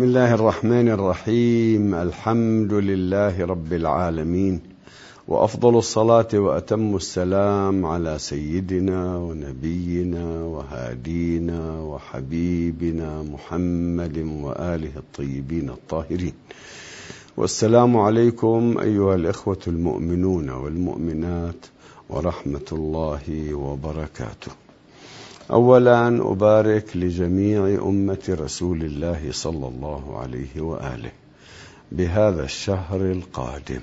بسم الله الرحمن الرحيم. الحمد لله رب العالمين، وأفضل الصلاة وأتم السلام على سيدنا ونبينا وهادينا وحبيبنا محمد وآله الطيبين الطاهرين. والسلام عليكم أيها الإخوة المؤمنون والمؤمنات ورحمة الله وبركاته. أولا أبارك لجميع أمة رسول الله صلى الله عليه وآله بهذا الشهر القادم،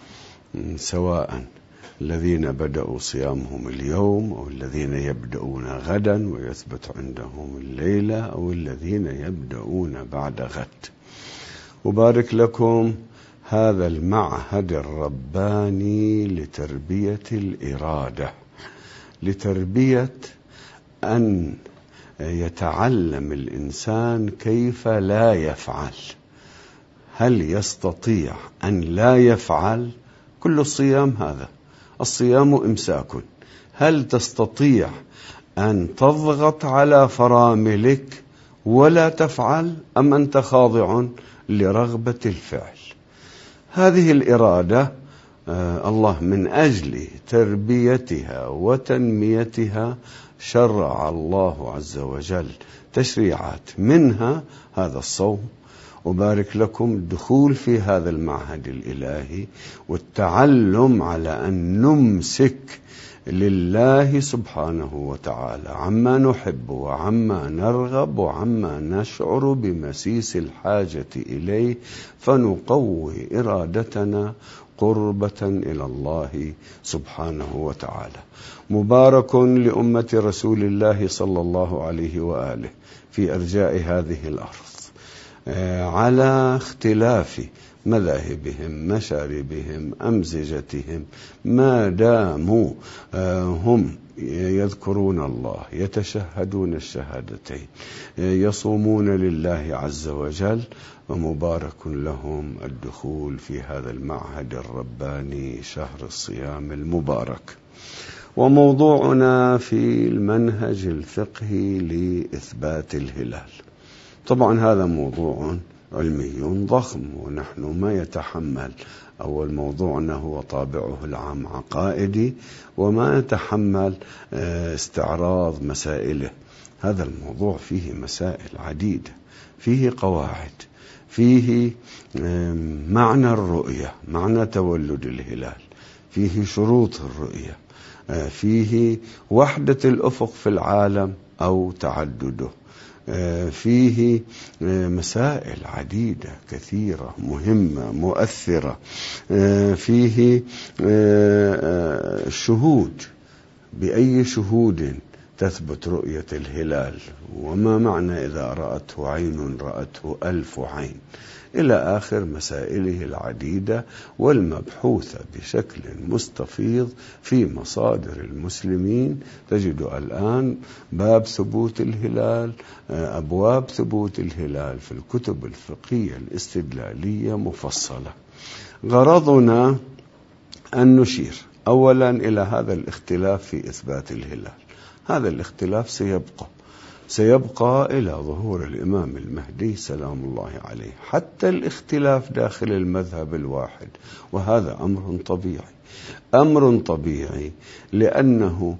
سواء الذين بدأوا صيامهم اليوم أو الذين يبدأون غدا ويثبت عندهم الليلة أو الذين يبدأون بعد غد. أبارك لكم هذا المعهد الرباني لتربية الإرادة، لتربية أن يتعلم الإنسان كيف لا يفعل. هل يستطيع أن لا يفعل؟ كل الصيام هذا، الصيام إمساك. هل تستطيع أن تضغط على فراملك ولا تفعل، أم أنت خاضع لرغبة الفعل؟ هذه الإرادة الله من أجل تربيتها وتنميتها شرع الله عز وجل تشريعات، منها هذا الصوم. أبارك لكم الدخول في هذا المعهد الإلهي والتعلم على أن نمسك لله سبحانه وتعالى عما نحب وعما نرغب وعما نشعر بمسيس الحاجة إليه، فنقوي إرادتنا قربة إلى الله سبحانه وتعالى. مبارك لأمة رسول الله صلى الله عليه وآله في أرجاء هذه الأرض على اختلاف مذاهبهم، مشاربهم، أمزجتهم، ما داموا هم يذكرون الله، يتشهدون الشهادتين، يصومون لله عز وجل. ومبارك لهم الدخول في هذا المعهد الرباني شهر الصيام المبارك. وموضوعنا في المنهج الفقهي لإثبات الهلال. طبعا هذا موضوع علمي ضخم، ونحن ما يتحمل. أول موضوعنا هو طابعه العام عقائدي، وما يتحمل استعراض مسائله. هذا الموضوع فيه مسائل عديدة، فيه قواعد، فيه معنى الرؤية، معنى تولد الهلال، فيه شروط الرؤية، فيه وحدة الأفق في العالم أو تعدده، فيه مسائل عديدة كثيرة مهمة مؤثرة، فيه شهود، بأي شهود تثبت رؤية الهلال، وما معنى إذا رأته عين رأته 1000 عين، إلى آخر مسائله العديدة والمبحوثة بشكل مستفيض في مصادر المسلمين. تجد الآن باب ثبوت الهلال، أبواب ثبوت الهلال في الكتب الفقهية الاستدلالية مفصلة. غرضنا أن نشير أولا إلى هذا الاختلاف في إثبات الهلال. هذا الاختلاف سيبقى إلى ظهور الإمام المهدي سلام الله عليه، حتى الاختلاف داخل المذهب الواحد، وهذا أمر طبيعي، لأنه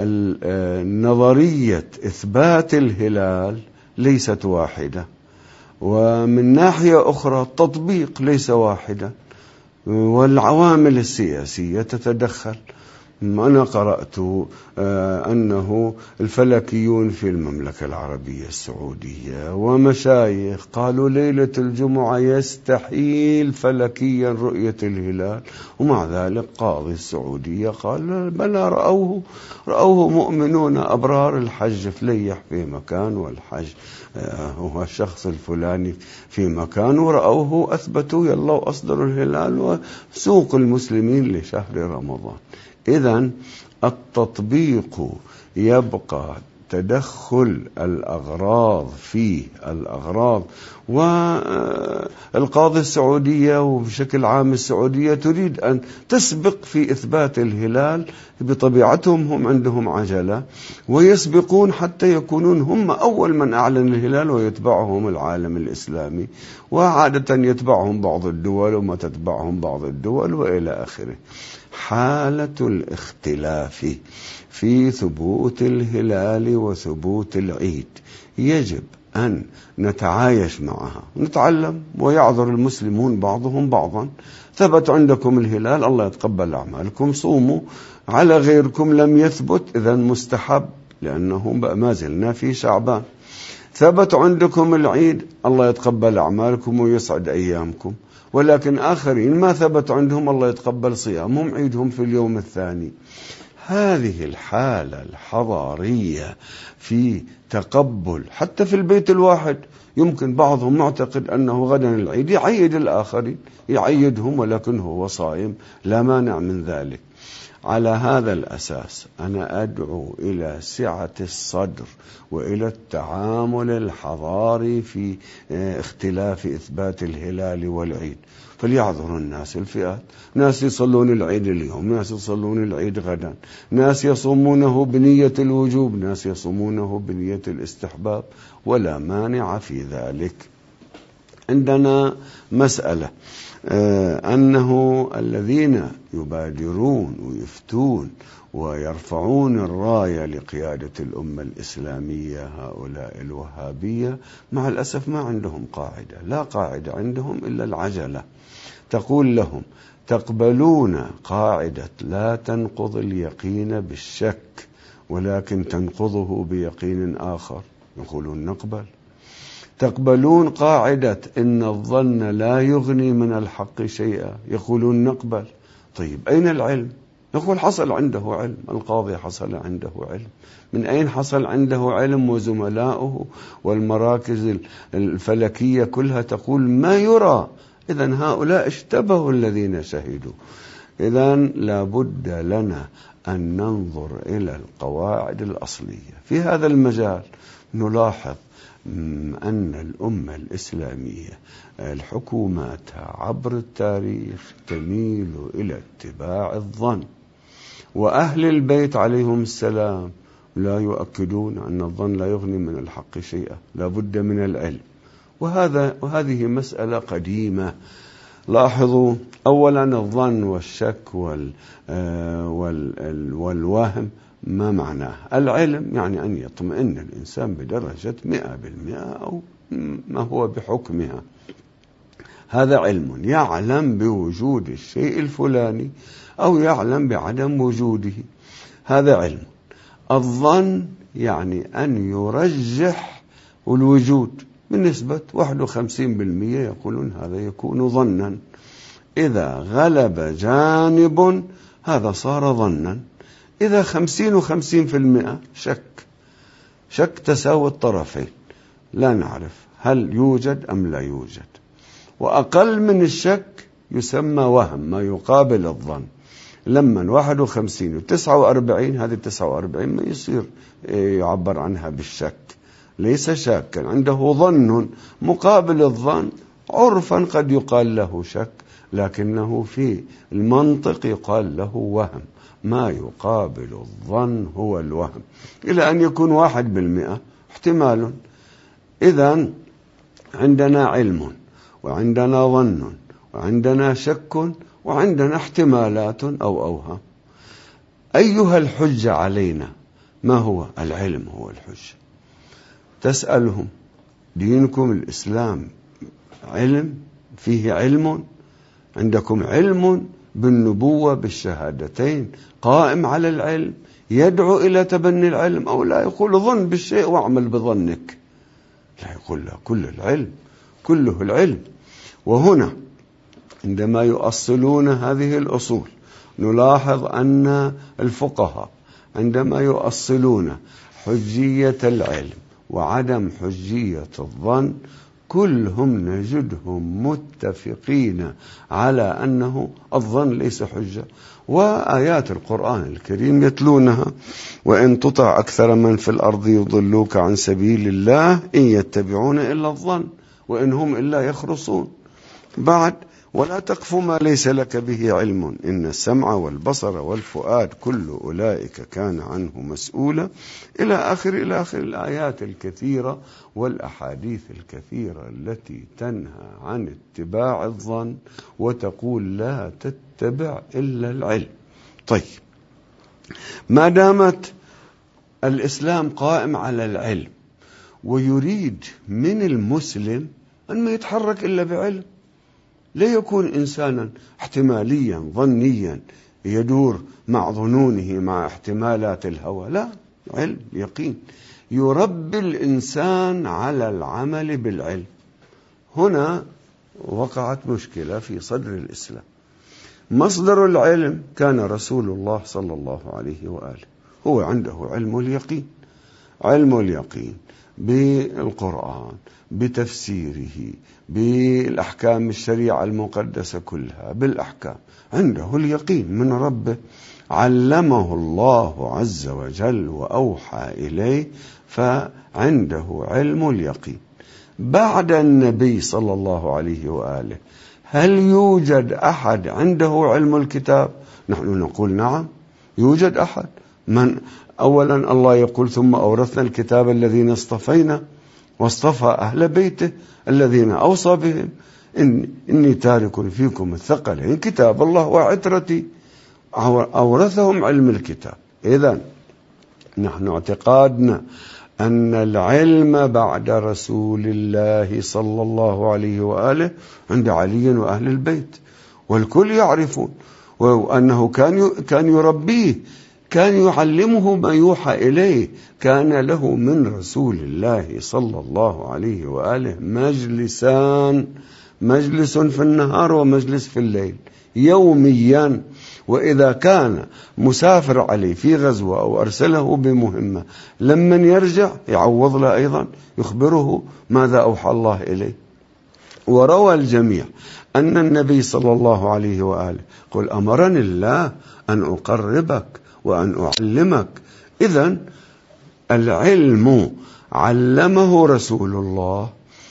نظرية إثبات الهلال ليست واحدة، ومن ناحية أخرى التطبيق ليس واحدا، والعوامل السياسية تتدخل. أنا قرأت أنه الفلكيون في المملكة العربية السعودية ومشايخ قالوا ليلة الجمعة يستحيل فلكيا رؤية الهلال، ومع ذلك قاضي السعودية قال بلى رأوه مؤمنون أبرار، الحج فليح في مكان والحج هو الشخص الفلاني في مكان، ورأوه أثبتوا يلا وأصدروا الهلال وسوق المسلمين لشهر رمضان. إذن التطبيق يبقى تدخل الأغراض فيه الأغراض. والقاضي السعودية وبشكل عام السعودية تريد أن تسبق في إثبات الهلال، بطبيعتهم هم عندهم عجلة ويسبقون حتى يكونون هم أول من أعلن الهلال ويتبعهم العالم الإسلامي، وعادة يتبعهم بعض الدول وما تتبعهم بعض الدول وإلى آخره. حالة الاختلاف في ثبوت الهلال وثبوت العيد يجب أن نتعايش معها، نتعلم، ويعذر المسلمون بعضهم بعضا. ثبت عندكم الهلال، الله يتقبل أعمالكم، صوموا. على غيركم لم يثبت، إذن مستحب، لأنه ما زلنا في شعبان. ثبت عندكم العيد، الله يتقبل أعمالكم ويسعد أيامكم. ولكن آخرين ما ثبت عندهم، الله يتقبل صيامهم، عيدهم في اليوم الثاني. هذه الحالة الحضارية في تقبل حتى في البيت الواحد، يمكن بعضهم معتقد أنه غدا العيد يعيد الآخرين، يعيدهم ولكن هو صائم، لا مانع من ذلك. على هذا الأساس أنا أدعو إلى سعة الصدر وإلى التعامل الحضاري في اختلاف إثبات الهلال والعيد. فليعذر الناس الفئات، ناس يصلون العيد اليوم، ناس يصلون العيد غدا، ناس يصومونه بنية الوجوب، ناس يصومونه بنية الاستحباب، ولا مانع في ذلك. عندنا مسألة أنه الذين يبادرون ويفتون ويرفعون الراية لقيادة الأمة الإسلامية، هؤلاء الوهابية، مع الأسف ما عندهم قاعدة، لا قاعدة عندهم إلا العجلة. تقول لهم تقبلون قاعدة لا تنقض اليقين بالشك ولكن تنقضه بيقين آخر، يقولون نقبل. تقبلون قاعدة إن الظن لا يغني من الحق شيئا، يقولون نقبل. طيب أين العلم؟ نقول حصل عنده علم، القاضي حصل عنده علم. من أين حصل عنده علم؟ وزملاؤه والمراكز الفلكية كلها تقول ما يرى. إذن هؤلاء اشتبهوا الذين شهدوا. إذن لابد لنا أن ننظر إلى القواعد الأصلية في هذا المجال. نلاحظ أن الأمة الإسلامية الحكوماتها عبر التاريخ تميل إلى اتباع الظن، وأهل البيت عليهم السلام لا يؤكدون أن الظن لا يغني من الحق شيئا، لا بد من العلم. وهذه مسألة قديمة. لاحظوا أولا الظن والشك والوهم ما معناه؟ العلم يعني أن يطمئن الإنسان بدرجة 100% أو ما هو بحكمها، هذا علم، يعلم بوجود الشيء الفلاني أو يعلم بعدم وجوده، هذا علم. الظن يعني أن يرجح الوجود بنسبة 51%، يقولون هذا يكون ظنا. إذا غلب جانب هذا صار ظنا. إذا 50 و50% شك تساوي الطرفين، لا نعرف هل يوجد أم لا يوجد. وأقل من الشك يسمى وهم، ما يقابل الظن. لما 51 و49، هذه 49 ما يصير يعبر عنها بالشك، ليس شاكا، عنده ظن مقابل الظن. عرفا قد يقال له شك، لكنه في المنطق يقال له وهم. ما يقابل الظن هو الوهم، إلى أن يكون 1% احتمال. إذن عندنا علم وعندنا ظن وعندنا شك وعندنا احتمالات أو أوهام. أيها الحجة علينا؟ ما هو العلم؟ هو الحجة. تسألهم دينكم الإسلام علم؟ فيه علم؟ عندكم علم بالنبوة بالشهادتين قائم على العلم يدعو إلى تبني العلم، أو لا يقول ظن بالشيء واعمل بظنك؟ لا، يقول لا، كل العلم كله العلم. وهنا عندما يؤصلون هذه الأصول نلاحظ أن الفقهاء عندما يؤصلون حجية العلم وعدم حجية الظن كلهم نجدهم متفقين على أنه الظن ليس حجة. وآيات القرآن الكريم يتلونها: وإن تطع أكثر من في الأرض يضلوك عن سبيل الله إن يتبعون إلا الظن وإن هم إلا يخرصون. بعد: ولا تقف ما ليس لك به علم إن السمع والبصر والفؤاد كل أولئك كان عنه مسؤولا، إلى آخر الآيات الكثيرة والأحاديث الكثيرة التي تنهى عن اتباع الظن وتقول لا تتبع إلا العلم. طيب، ما دامت الإسلام قائم على العلم ويريد من المسلم أن ما يتحرك إلا بعلم، لا يكون إنسانا احتماليا ظنيا يدور مع ظنونه مع احتمالات الهوى، لا، علم يقين يربي الإنسان على العمل بالعلم. هنا وقعت مشكلة في صدر الإسلام. مصدر العلم كان رسول الله صلى الله عليه وآله، هو عنده علم اليقين، علم اليقين بالقرآن، بتفسيره، بالأحكام الشريعة المقدسة كلها، بالأحكام، عنده اليقين من ربه، علمه الله عز وجل وأوحى إليه، فعنده علم اليقين. بعد النبي صلى الله عليه وآله هل يوجد أحد عنده علم الكتاب؟ نحن نقول نعم، يوجد أحد. من؟ أولا الله يقول: ثم أورثنا الكتاب الذين اصطفينا، واصطفى أهل بيته الذين أوصى بهم، إني تارك فيكم الثقلين كتاب الله وعترتي، أورثهم علم الكتاب. إذن نحن اعتقادنا أن العلم بعد رسول الله صلى الله عليه وآله عند علي وأهل البيت، والكل يعرفون، وأنه كان يربيه، كان يعلمه ما يوحى إليه، كان له من رسول الله صلى الله عليه وآله مجلسان، مجلس في النهار ومجلس في الليل يوميا. وإذا كان مسافر عليه في غزوة أو أرسله بمهمة، لما يرجع يعوض له أيضا، يخبره ماذا أوحى الله إليه. وروى الجميع أن النبي صلى الله عليه وآله قل: أمرني الله أن أقربك وأن أعلمك. إذن العلم علمه رسول الله،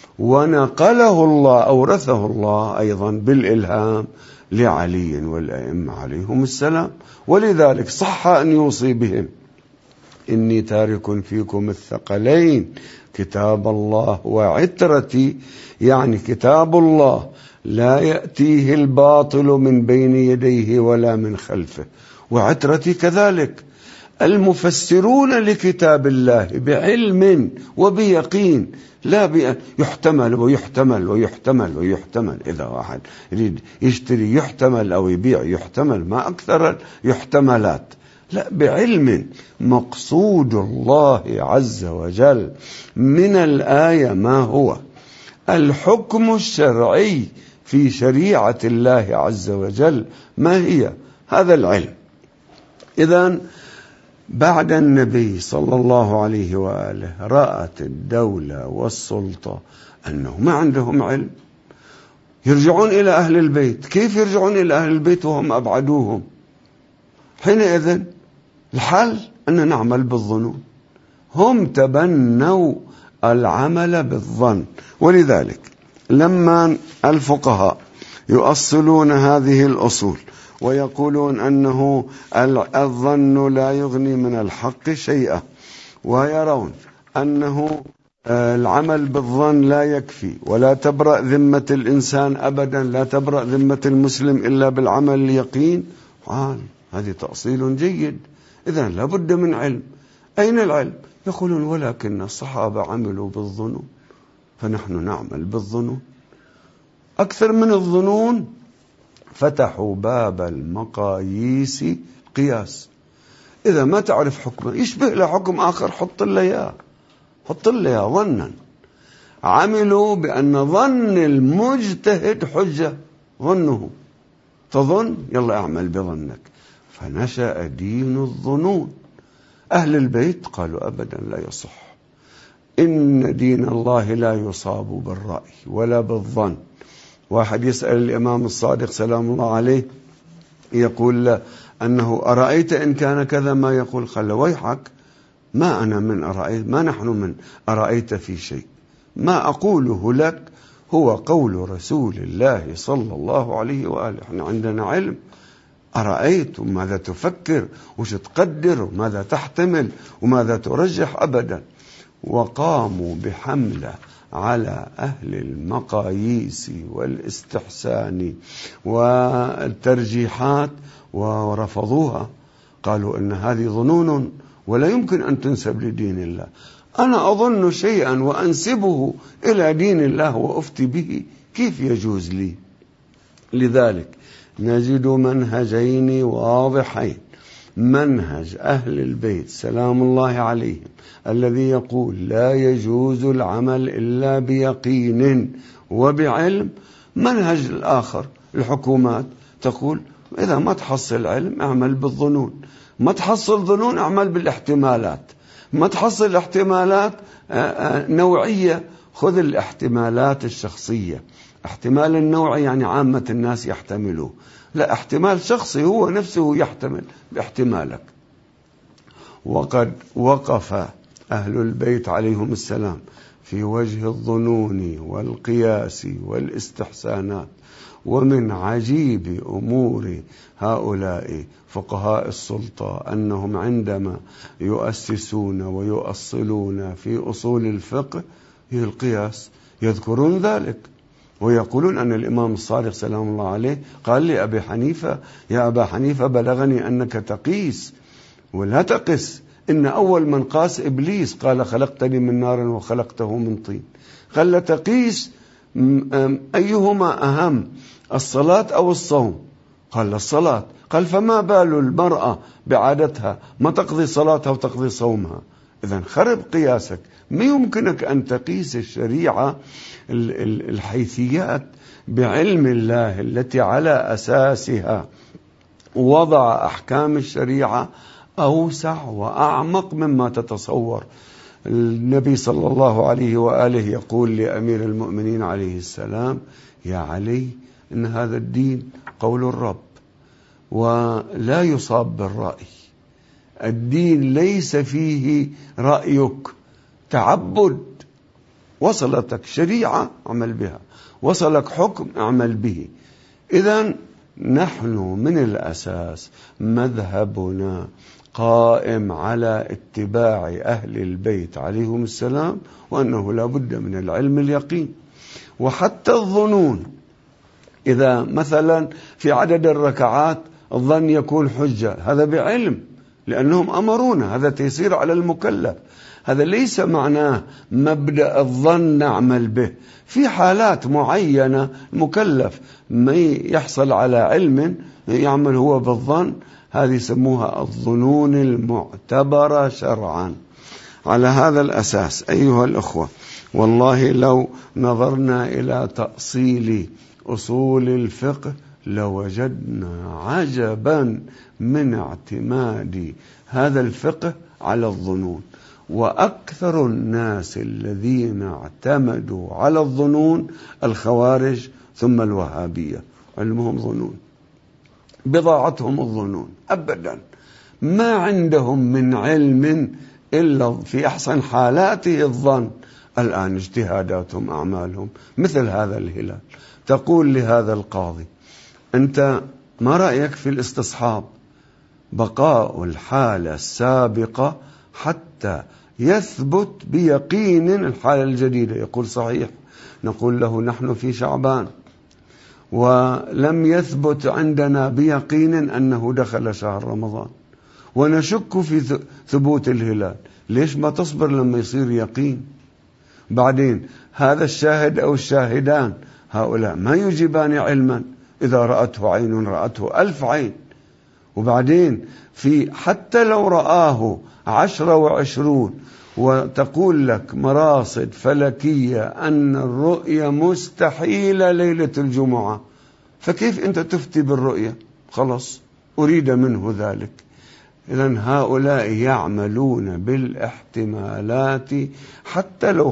ونقله الله، أورثه الله أيضا بالإلهام لعلي والأئمة عليهم السلام. ولذلك صح أن يوصي بهم: إني تارك فيكم الثقلين كتاب الله وعترتي، يعني كتاب الله لا يأتيه الباطل من بين يديه ولا من خلفه، وعترتي كذلك. المفسرون لكتاب الله بعلم وبيقين، لا بأن يحتمل ويحتمل ويحتمل ويحتمل. إذا واحد يريد يشتري يحتمل أو يبيع يحتمل، ما أكثر يحتملات، لا، بعلم. مقصود الله عز وجل من الآية ما هو؟ الحكم الشرعي في شريعة الله عز وجل ما هي؟ هذا العلم. إذن بعد النبي صلى الله عليه وآله رأت الدولة والسلطة أنه ما عندهم علم، يرجعون إلى أهل البيت. كيف يرجعون إلى أهل البيت وهم أبعدوهم؟ حينئذ الحل أن نعمل بالظنون. هم تبنوا العمل بالظن. ولذلك لما الفقهاء يؤصلون هذه الأصول ويقولون أنه الظن لا يغني من الحق شيئا، ويرون أنه العمل بالظن لا يكفي، ولا تبرأ ذمة الإنسان أبدا، لا تبرأ ذمة المسلم إلا بالعمل اليقين، هذه تأصيل جيد. إذن لابد من علم. أين العلم؟ يقولون: ولكن الصحابة عملوا بالظنون، فنحن نعمل بالظنون. أكثر من الظنون، فتحوا باب المقاييس قياس. إذا ما تعرف حكمه يشبه له حكم آخر، حط له إياه ظنا. عملوا بأن ظن المجتهد حجة، ظنه، تظن يلا اعمل بظنك، فنشأ دين الظنون. أهل البيت قالوا: أبدا لا يصح، إن دين الله لا يصاب بالرأي ولا بالظن. واحد يسأل الإمام الصادق سلام الله عليه، يقول له أنه أرأيت إن كان كذا ما يقول؟ قال له ويحك، ما أنا من أرأيت، ما نحن من أرأيت في شيء، ما أقوله لك هو قول رسول الله صلى الله عليه وآله. احنا عندنا علم، أرأيت وماذا تفكر وش تقدر وماذا تحتمل وماذا ترجح؟ أبدا. وقاموا بحملة على أهل المقاييس والاستحسان والترجيحات ورفضوها، قالوا إن هذه ظنون ولا يمكن أن تنسب لدين الله. أنا أظن شيئا وأنسبه إلى دين الله وأفتي به، كيف يجوز لي؟ لذلك نجد منهجين واضحين: منهج أهل البيت سلام الله عليهم الذي يقول لا يجوز العمل إلا بيقين وبعلم. منهج الآخر الحكومات تقول إذا ما تحصل علم اعمل بالظنون، ما تحصل ظنون اعمل بالاحتمالات، ما تحصل الاحتمالات نوعية خذ الاحتمالات الشخصية. احتمال النوعي يعني عامة الناس يحتملوه، لا، احتمال شخصي هو نفسه يحتمل باحتمالك. وقد وقف أهل البيت عليهم السلام في وجه الظنون والقياس والاستحسانات. ومن عجيب أمور هؤلاء فقهاء السلطة أنهم عندما يؤسسون ويؤصلون في أصول الفقه هي القياس يذكرون ذلك، ويقولون أن الإمام الصادق سلام الله عليه قال لأبي حنيفة يا أبا حنيفة بلغني أنك تقيس ولا تقس، إن أول من قاس إبليس قال خلقتني من نار وخلقته من طين. قال تقيس أيهما أهم، الصلاة أو الصوم؟ قال الصلاة. قال فما بال المرأة بعادتها ما تقضي صلاتها وتقضي صومها؟ إذن خرب قياسك، ما يمكنك أن تقيس الشريعة الحيثيات بعلم الله التي على أساسها وضع أحكام الشريعة أوسع وأعمق مما تتصور. النبي صلى الله عليه وآله يقول لأمير المؤمنين عليه السلام يا علي إن هذا الدين قول الرب ولا يصاب بالرأي، الدين ليس فيه رأيك، تعبد. وصلتك شريعة اعمل بها، وصلك حكم اعمل به. إذن نحن من الأساس مذهبنا قائم على اتباع أهل البيت عليهم السلام، وأنه لا بد من العلم اليقين. وحتى الظنون، إذا مثلا في عدد الركعات الظن يكون حجة، هذا بعلم لأنهم أمرونا، هذا تيسير على المكلف. هذا ليس معناه مبدأ الظن نعمل به، في حالات معينة مكلف ما يحصل على علم يعمل هو بالظن، هذه يسموها الظنون المعتبرة شرعا. على هذا الأساس أيها الأخوة، والله لو نظرنا إلى تأصيل أصول الفقه لوجدنا عجبا من اعتماد هذا الفقه على الظنون. وأكثر الناس الذين اعتمدوا على الظنون الخوارج ثم الوهابية، علمهم ظنون، بضاعتهم الظنون، أبدا ما عندهم من علم إلا في أحسن حالاته الظن. الآن اجتهاداتهم أعمالهم مثل هذا الهلال. تقول لهذا القاضي أنت ما رأيك في الاستصحاب؟ بقاء الحالة السابقة حتى يثبت بيقين الحالة الجديدة. يقول صحيح. نقول له نحن في شعبان ولم يثبت عندنا بيقين أنه دخل شهر رمضان ونشك في ثبوت الهلال، ليش ما تصبر لما يصير يقين؟ بعدين هذا الشاهد أو الشاهدان هؤلاء ما يجيبان علما، إذا رأته عين رأته 1000 عين. وبعدين في حتى لو رآه 10 و20 وتقول لك مراصد فلكية أن الرؤية مستحيلة ليلة الجمعة، فكيف أنت تفتي بالرؤية؟ خلاص أريد منه ذلك. إذن هؤلاء يعملون بالاحتمالات حتى لو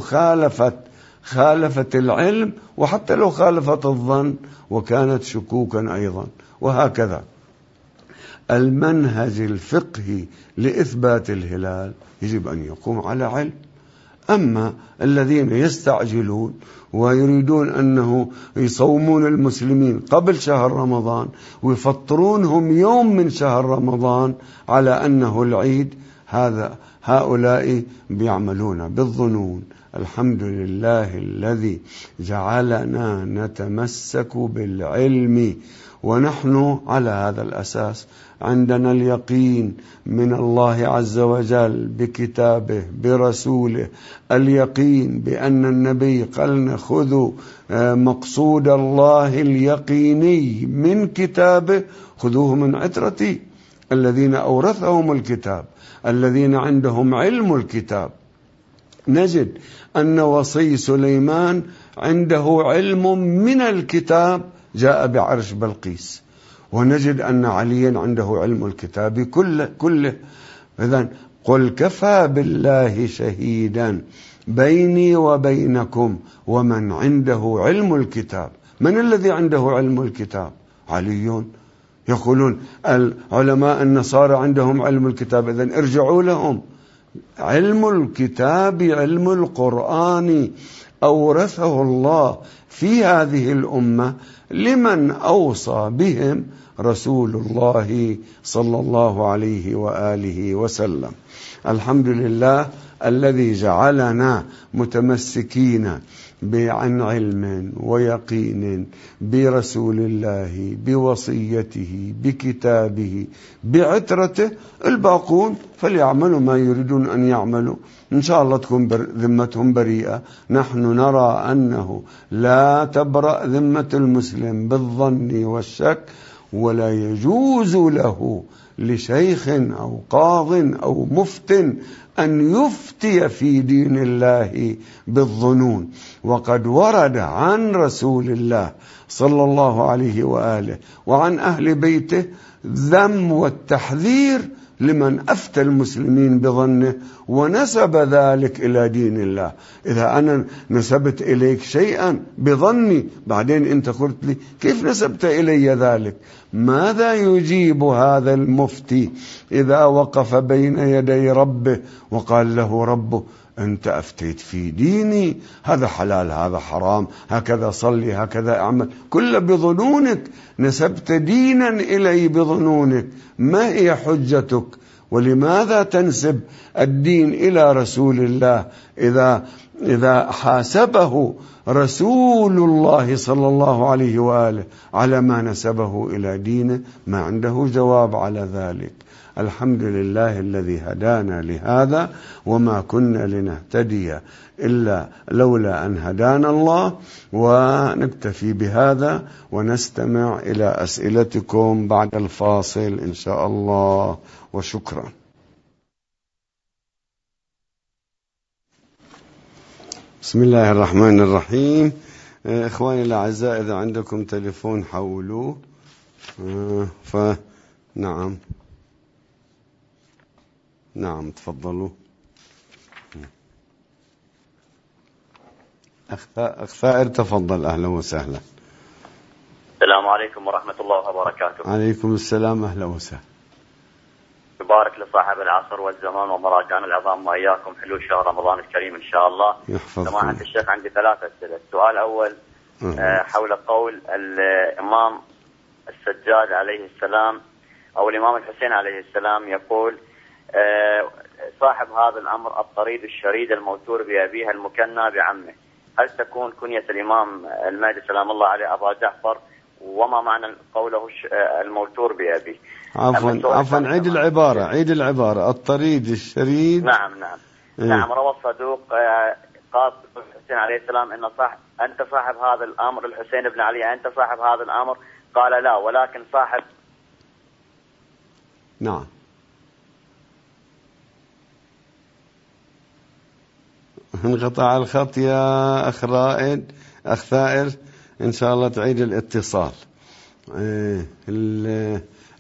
خالفت العلم، وحتى لو خالفت الظن وكانت شكوكا أيضا. وهكذا المنهج الفقهي لإثبات الهلال يجب أن يقوم على علم. أما الذين يستعجلون ويريدون أنه يصومون المسلمين قبل شهر رمضان ويفطرونهم يوم من شهر رمضان على أنه العيد، هؤلاء بيعملون بالظنون. الحمد لله الذي جعلنا نتمسك بالعلم، ونحن على هذا الأساس عندنا اليقين من الله عز وجل بكتابه برسوله، اليقين بأن النبي قال خذوا مقصود الله اليقيني من كتابه، خذوه من عترتي الذين أورثهم الكتاب، الذين عندهم علم الكتاب. نجد أن وصي سليمان عنده علم من الكتاب جاء بعرش بلقيس، ونجد أن عليا عنده علم الكتاب كله. إذن قل كفى بالله شهيدا بيني وبينكم ومن عنده علم الكتاب. من الذي عنده علم الكتاب؟ علي. يقولون العلماء النصارى عندهم علم الكتاب، إذن ارجعوا لهم. علم الكتاب علم القرآن أورثه الله في هذه الأمة لمن أوصى بهم رسول الله صلى الله عليه وآله وسلم. الحمد لله الذي جعلنا متمسكين عن علم ويقين برسول الله بوصيته بكتابه بعترته. الباقون فليعملوا ما يريدون أن يعملوا، إن شاء الله تكون ذمتهم بريئة. نحن نرى أنه لا تبرأ ذمة المسلم بالظن والشك، ولا يجوز له لشيخ أو قاض أو مفت أن يفتي في دين الله بالظنون. وقد ورد عن رسول الله صلى الله عليه وآله وعن أهل بيته ذم والتحذير لمن أفتى المسلمين بظنه ونسب ذلك إلى دين الله. إذا أنا نسبت إليك شيئا بظني، بعدين أنت قلت لي كيف نسبت إلي ذلك؟ ماذا يجيب هذا المفتي إذا وقف بين يدي ربه وقال له ربه أنت أفتيت في ديني، هذا حلال هذا حرام، هكذا صلي هكذا أعمل، كل بظنونك، نسبت دينا إلي بظنونك. ما هي حجتك؟ ولماذا تنسب الدين إلى رسول الله إذا حاسبه رسول الله صلى الله عليه وآله على ما نسبه إلى دينه؟ ما عنده جواب على ذلك. الحمد لله الذي هدانا لهذا، وما كنا لنهتدي إلا لولا أن هدانا الله. ونكتفي بهذا ونستمع إلى أسئلتكم بعد الفاصل إن شاء الله، وشكرا. بسم الله الرحمن الرحيم. إخواني الأعزاء، إذا عندكم تليفون حولوه. نعم تفضلوا. أخ ثائر تفضل، أهلا وسهلا. السلام عليكم ورحمة الله وبركاته. عليكم السلام، أهلا وسهلا. يبارك لصاحب العصر والزمان ومراجعنا العظام وإياكم حلول شهر رمضان الكريم إن شاء الله. سماحة الشيخ عندي 3 أسئلة. السؤال الأول حول قول الإمام السجاد عليه السلام أو الإمام الحسين عليه السلام يقول صاحب هذا الأمر الطريد الشريد الموتور بأبيها المكنى بعمه. هل تكون كنية الإمام المهدي سلام الله عليه أبا جعفر؟ وما معنى قوله الموتور بأبيه؟ عفوا عيد العبارة الطريد الشريد. نعم روى الصدوق قال الحسين عليه السلام أنت صاحب هذا الأمر، الحسين بن علي أنت صاحب هذا الأمر؟ قال لا، ولكن صاحب. نعم. انقطع الخط يا أخ ثائر، إن شاء الله تعيد الاتصال.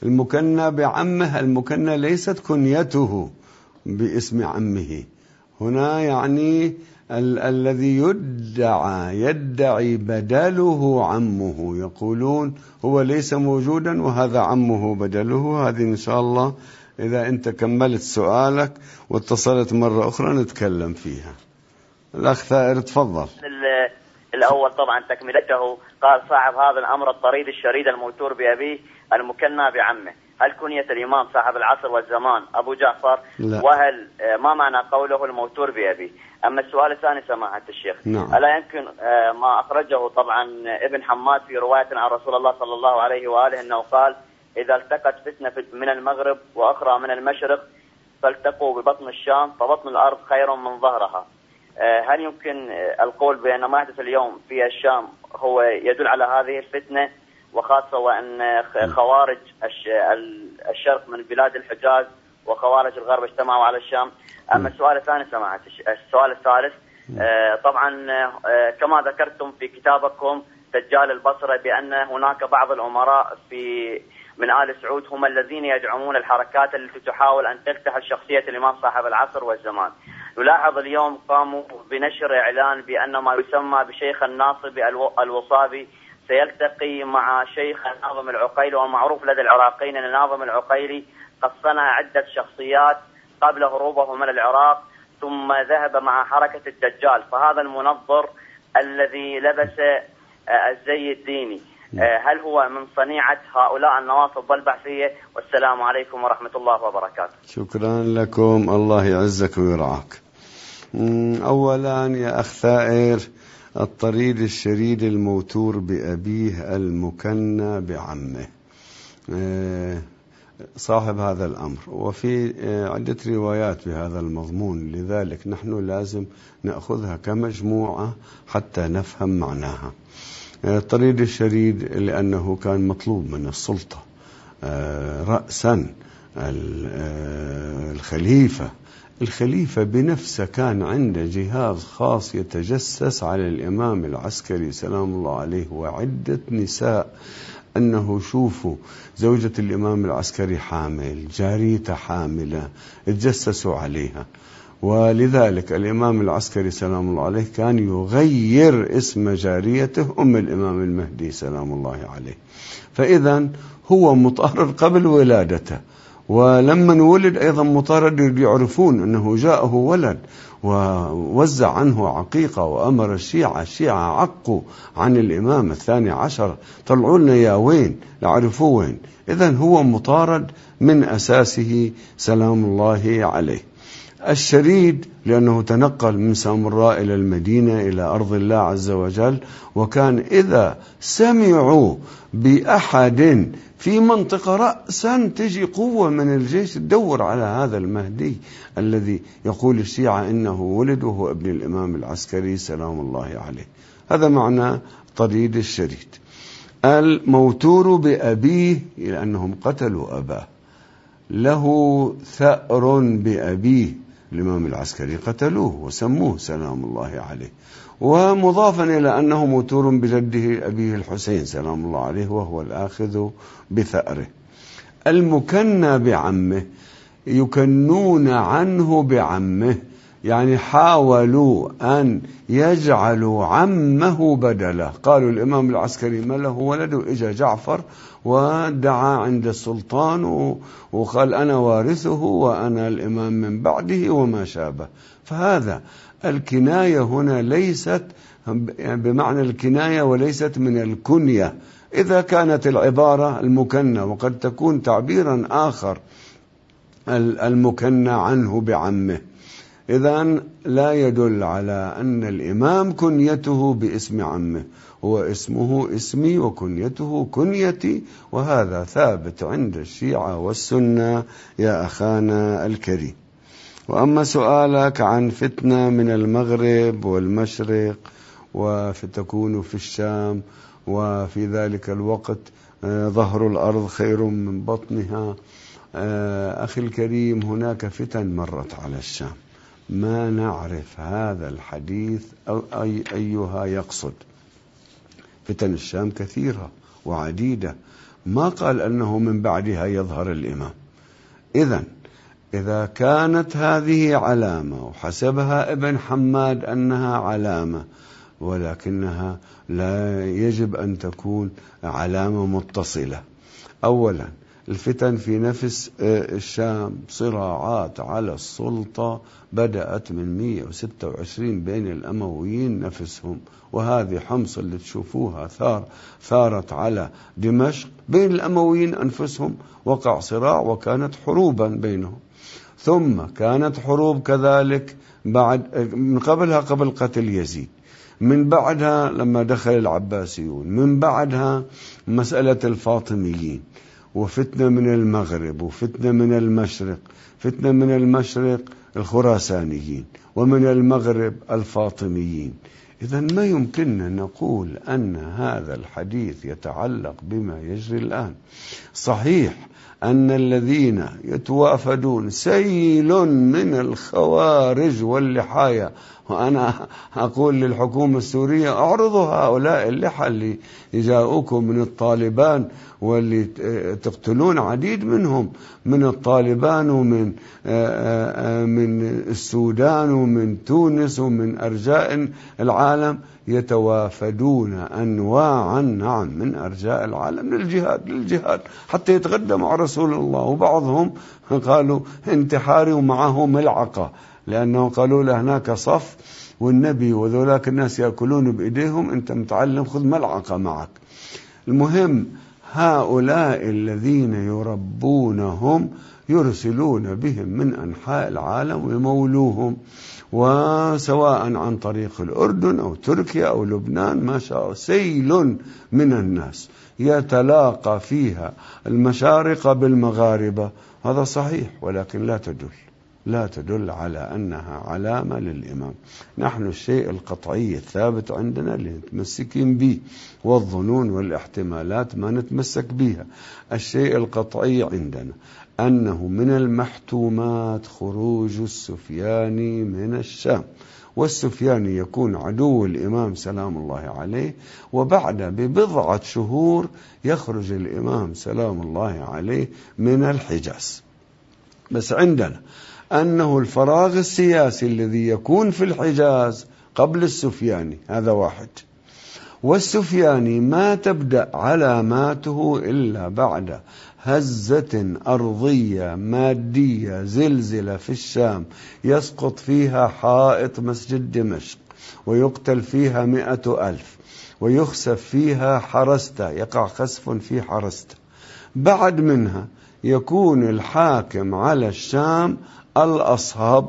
المكنى بعمه، المكنى ليست كنيته باسم عمه هنا، يعني الذي يدعي بدله عمه، يقولون هو ليس موجودا وهذا عمه بدله. هذه إن شاء الله إذا أنت كملت سؤالك واتصلت مرة أخرى نتكلم فيها. الأخ ثائر تفضل. الأول طبعا تكملته، قال صاحب هذا الأمر الطريد الشريد الموتور بأبيه المكنى بعمه، هل كنية الإمام صاحب العصر والزمان أبو جعفر؟ لا. وهل ما معنى قوله الموتور بأبيه؟ أما السؤال الثاني سماحة الشيخ، نعم. ألا يمكن ما أخرجه طبعا ابن حماد في رواية عن رسول الله صلى الله عليه وآله أنه قال إذا التقت فتنة من المغرب وأخرى من المشرق فالتقوا ببطن الشام فبطن الأرض خير من ظهرها، هل يمكن القول بأن ما يحدث اليوم في الشام هو يدل على هذه الفتنة، وخاصة وأن خوارج الشرق من بلاد الحجاز وخوارج الغرب اجتمعوا على الشام؟ أما السؤال الثاني سماحة السؤال الثالث، طبعا كما ذكرتم في كتابكم دجال البصرة بأن هناك بعض الأمراء من آل سعود هم الذين يدعمون الحركات التي تحاول أن تلتحق شخصية الإمام صاحب العصر والزمان. نلاحظ اليوم قاموا بنشر إعلان بأن ما يسمى بشيخ الناصب الوصابي سيلتقي مع شيخ الناظم العقيلي، ومعروف لدى العراقيين أن الناظم العقيلي قد صنع عدة شخصيات قبل هروبه من العراق ثم ذهب مع حركة الدجال، فهذا المنظر الذي لبس الزي الديني هل هو من صنيعة هؤلاء النواصب والبعثية؟ والسلام عليكم ورحمة الله وبركاته. شكرا لكم، الله يعزك ويرعاك. أولا يا أخ ثائر، الطريد الشريد الموتور بأبيه المكنى بعمه صاحب هذا الأمر، وفي عدة روايات بهذا المضمون، لذلك نحن لازم نأخذها كمجموعة حتى نفهم معناها. الطريد الشريد لأنه كان مطلوب من السلطة رأسا الخليفة بنفسه كان عنده جهاز خاص يتجسس على الإمام العسكري سلام الله عليه وعدة نساء، أنه شوفوا زوجة الإمام العسكري حامل، جاريته حاملة، اتجسسوا عليها. ولذلك الإمام العسكري سلام الله عليه كان يغير اسم جاريته أم الإمام المهدي سلام الله عليه، فإذا هو مطارد قبل ولادته، ولما ولد أيضا مطارد، يعرفون أنه جاءه ولد، ووزع عنه عقيقة وأمر الشيعة عقوا عن الإمام الثاني عشر، طلعوا لنا يا وين نعرفوه وين. إذن هو مطارد من أساسه سلام الله عليه. الشريد لأنه تنقل من سامراء إلى المدينة إلى أرض الله عز وجل، وكان إذا سمعوا بأحد في منطقة رأسا تجي قوة من الجيش تدور على هذا المهدي الذي يقول الشيعة إنه ولد وهو ابن الإمام العسكري سلام الله عليه. هذا معنى طريد الشريد. الموتور بأبيه لأنهم قتلوا أباه، له ثأر بأبيه، الإمام العسكري قتلوه وسموه سلام الله عليه، ومضافا إلى أنه موتور بجده أبيه الحسين سلام الله عليه وهو الآخذ بثأره. المكنى بعمه يكنون عنه بعمه، يعني حاولوا أن يجعلوا عمه بدله. قالوا الإمام العسكري ما له ولد، إجا جعفر ودعا عند السلطان وقال أنا وارثه وأنا الإمام من بعده وما شابه. فهذا الكناية هنا ليست بمعنى الكناية وليست من الكنية، إذا كانت العبارة المكنى، وقد تكون تعبيرا آخر المكنى عنه بعمه. إذن لا يدل على أن الإمام كنيته باسم عمه، هو اسمه اسمي وكنيته كنيتي، وهذا ثابت عند الشيعة والسنة يا أخانا الكريم. وأما سؤالك عن فتنة من المغرب والمشرق وتكون في الشام وفي ذلك الوقت ظهر الأرض خير من بطنها، أخي الكريم هناك فتن مرت على الشام ما نعرف هذا الحديث أو أيها يقصد. في فتن الشام كثيرة وعديدة، ما قال أنه من بعدها يظهر الإمام. إذا كانت هذه علامة وحسبها ابن حماد أنها علامة، ولكنها لا يجب أن تكون علامة متصلة. أولا الفتن في نفس الشام، صراعات على السلطة بدأت من 126 بين الأمويين نفسهم، وهذه حمص اللي تشوفوها ثارت على دمشق بين الأمويين أنفسهم، وقع صراع وكانت حروبا بينهم. ثم كانت حروب كذلك من قبلها قبل قتل يزيد، من بعدها لما دخل العباسيون، من بعدها مسألة الفاطميين، وفتنة من المغرب، وفتنة من المشرق، فتنة من المشرق الخراسانيين، ومن المغرب الفاطميين. إذن ما يمكننا نقول أن هذا الحديث يتعلق بما يجري الآن. صحيح أن الذين يتوافدون سيل من الخوارج واللحايا، وأنا أقول للحكومة السورية اعرضوا هؤلاء اللحى اللي جاءوكم من الطالبان، واللي تقتلون عديد منهم من الطالبان ومن السودان ومن تونس ومن أرجاء العالم، يتوافدون أنواعا من أرجاء العالم للجهاد حتى يتغدى مع رسول الله. وبعضهم قالوا انتحاري ومعه ملعقة، لأنه قالوا له هناك صف والنبي وذولاك الناس يأكلون بإيديهم، أنت متعلم خذ ملعقة معك. المهم هؤلاء الذين يربونهم يرسلون بهم من أنحاء العالم ويمولوهم، وسواء عن طريق الأردن أو تركيا أو لبنان، ما شاء سيل من الناس يتلاقى فيها المشارقة بالمغاربة. هذا صحيح، ولكن لا تدل على أنها علامة للإمام. نحن الشيء القطعي الثابت عندنا اللي نتمسكين به، والظنون والاحتمالات ما نتمسك بها. الشيء القطعي عندنا أنه من المحتومات خروج السفياني من الشام، والسفياني يكون عدو الإمام سلام الله عليه، وبعد ببضعة شهور يخرج الإمام سلام الله عليه من الحجاز. بس عندنا أنه الفراغ السياسي الذي يكون في الحجاز قبل السفياني، هذا واحد. والسفياني ما تبدأ علاماته إلا بعد هزة أرضية مادية، زلزلة في الشام يسقط فيها حائط مسجد دمشق، ويقتل فيها 100,000، ويخسف فيها حرسته، يقع خسف في حرسته. بعد منها يكون الحاكم على الشام الأصهب،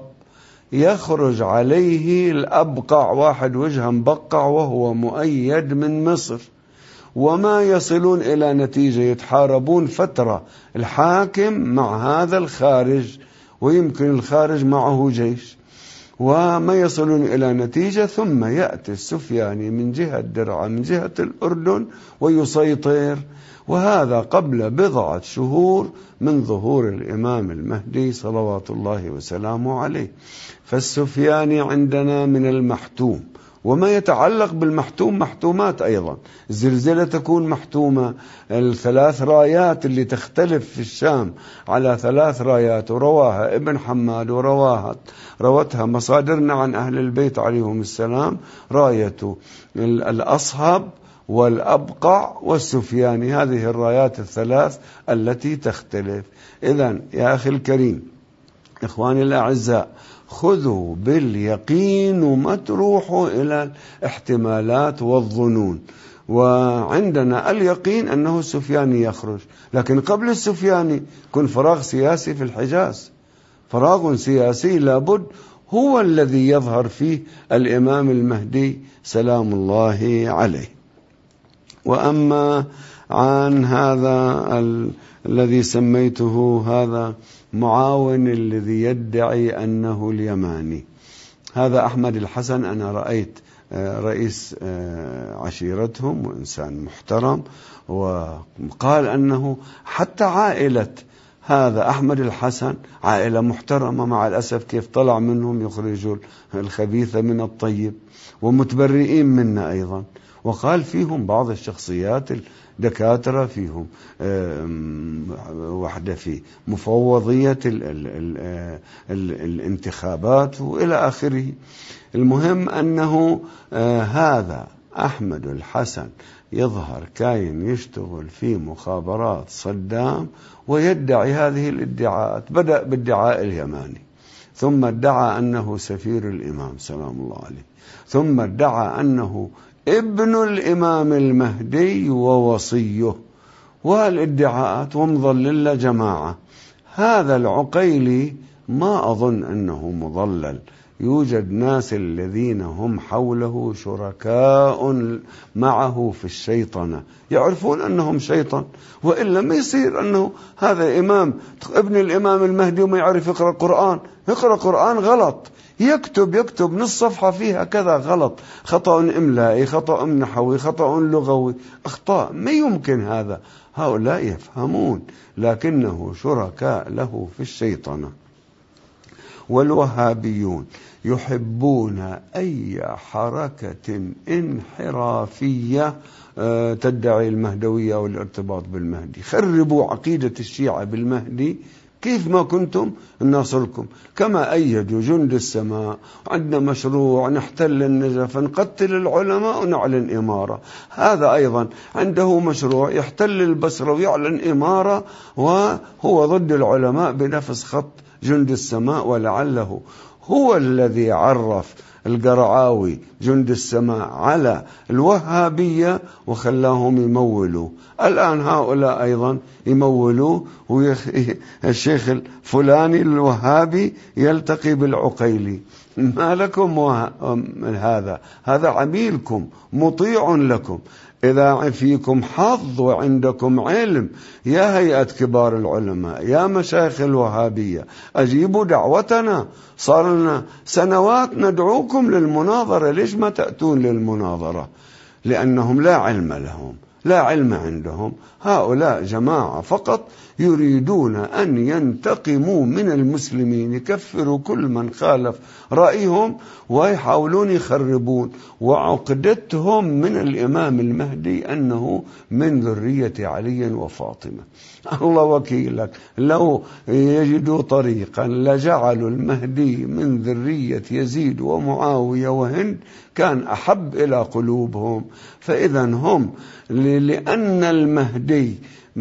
يخرج عليه الأبقع، واحد وجهه مبقع وهو مؤيد من مصر، وما يصلون إلى نتيجة، يتحاربون فترة الحاكم مع هذا الخارج، ويمكن الخارج معه جيش، وما يصلون إلى نتيجة. ثم يأتي السفياني من جهة درعا من جهة الأردن ويسيطر، وهذا قبل بضعة شهور من ظهور الإمام المهدي صلوات الله وسلامه عليه. فالسفياني عندنا من المحتوم، وما يتعلق بالمحتوم محتومات أيضا. الزلزلة تكون محتومة، الثلاث رايات اللي تختلف في الشام على 3 رايات، ورواها ابن حماد روتها مصادرنا عن أهل البيت عليهم السلام، راية الأصهب والأبقع والسفياني، هذه الرايات الثلاث التي تختلف. إذن يا أخي الكريم، إخواني الأعزاء، خذوا باليقين وما تروحوا إلى الاحتمالات والظنون. وعندنا اليقين أنه السفياني يخرج، لكن قبل السفياني يكون فراغ سياسي في الحجاز، فراغ سياسي لابد هو الذي يظهر فيه الإمام المهدي سلام الله عليه. وأما عن هذا الذي سميته هذا معاون الذي يدعي أنه اليماني، هذا أحمد الحسن، أنا رأيت رئيس عشيرتهم وإنسان محترم، وقال أنه حتى عائلة هذا أحمد الحسن عائلة محترمة، مع الأسف كيف طلع منهم يخرجوا الخبيث من الطيب، ومتبرئين منا أيضا. وقال فيهم بعض الشخصيات الدكاترة، فيهم واحدة في مفوضية الانتخابات وإلى آخره. المهم أنه هذا أحمد الحسن يظهر كاين يشتغل في مخابرات صدام ويدعي هذه الادعاءات. بدأ بالدعاء اليماني، ثم ادعى أنه سفير الإمام سلام الله عليه، ثم ادعى أنه ابن الإمام المهدي ووصيه، والادعاءات ومضلل جماعة. هذا العقيلي ما أظن أنه مضلل، يوجد ناس الذين هم حوله شركاء معه في الشيطنة، يعرفون أنهم شيطان، وإلا ما يصير أنه هذا إمام ابن الإمام المهدي وما يعرف يقرأ القرآن. يقرأ القرآن غلط، يكتب نص صفحة فيها كذا غلط، خطأ إملائي، خطأ نحوي، خطأ لغوي، أخطاء ما يمكن هذا. هؤلاء يفهمون، لكنه شركاء له في الشيطنة. والوهابيون يحبون أي حركة انحرافية تدعي المهدوية والارتباط بالمهدي. خربوا عقيدة الشيعة بالمهدي كيف ما كنتم نصلكم، كما أيدوا جند السماء. عندنا مشروع نحتل النجف، نقتل العلماء ونعلن إمارة. هذا أيضا عنده مشروع يحتل البصرة ويعلن إمارة، وهو ضد العلماء بنفس خط جند السماء. ولعله هو الذي عرف القرعاوي جند السماء على الوهابية وخلاهم يمولوا. الآن هؤلاء أيضا يمولوا، الشيخ الفلاني الوهابي يلتقي بالعقيلي. ما لكم هذا عميلكم مطيع لكم. إذا فيكم حظ وعندكم علم يا هيئة كبار العلماء، يا مشايخ الوهابية، أجيبوا دعوتنا. صار لنا سنوات ندعوكم للمناظرة، ليش ما تأتون للمناظرة؟ لأنهم لا علم لهم، لا علم عندهم. هؤلاء جماعة فقط يريدون أن ينتقموا من المسلمين، يكفروا كل من خالف رأيهم ويحاولون يخربون. وعقدتهم من الإمام المهدي أنه من ذرية علي وفاطمة. الله وكيلك، لو يجدوا طريقا لجعلوا المهدي من ذرية يزيد ومعاوية وهند كان أحب إلى قلوبهم. فإذا هم لأن المهدي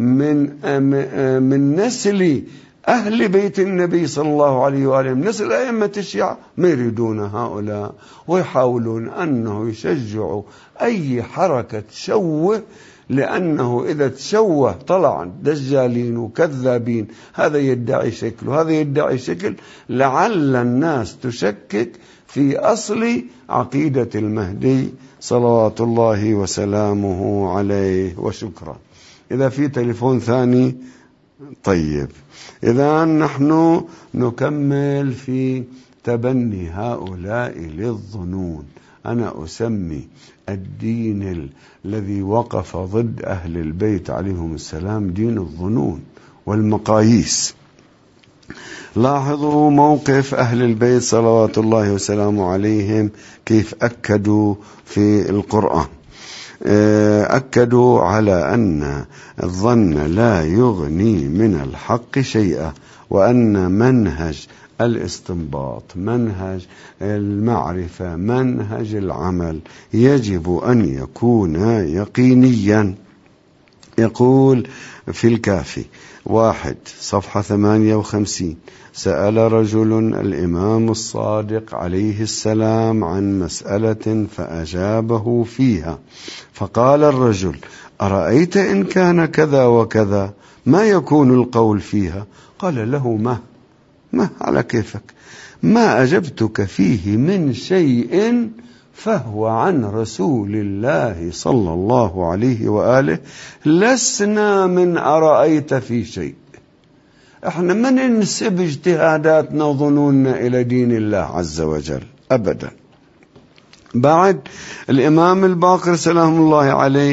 من نسل أهل بيت النبي صلى الله عليه وآله، من نسل أئمة الشيعة، ما يريدون هؤلاء، ويحاولون أنه يشجعوا أي حركة تشوه، لأنه إذا تشوه طلع دجالين وكذابين، هذا يدعي شكل وهذا يدعي شكل، لعل الناس تشكك في أصل عقيدة المهدي صلوات الله وسلامه عليه. وشكرا. إذا في تليفون ثاني طيب. إذا نحن نكمل في تبني هؤلاء للظنون. أنا أسمي الدين الذي وقف ضد أهل البيت عليهم السلام دين الظنون والمقاييس. لاحظوا موقف أهل البيت صلوات الله وسلامه عليهم كيف أكدوا في القرآن. أكدوا على أن الظن لا يغني من الحق شيئا، وأن منهج الاستنباط، منهج المعرفة، منهج العمل يجب أن يكون يقينيا. يقول في الكافي 1 صفحة 58: سأل رجل الإمام الصادق عليه السلام عن مسألة فأجابه فيها، فقال الرجل: أرأيت إن كان كذا وكذا ما يكون القول فيها؟ قال له: ما على كيفك، ما أجبتك فيه من شيء فهو عن رسول الله صلى الله عليه وآله، لسنا من أرأيت في شيء. احنا ما ننسب اجتهاداتنا وظنوننا إلى دين الله عز وجل أبدا. بعد الإمام الباقر سلام الله عليه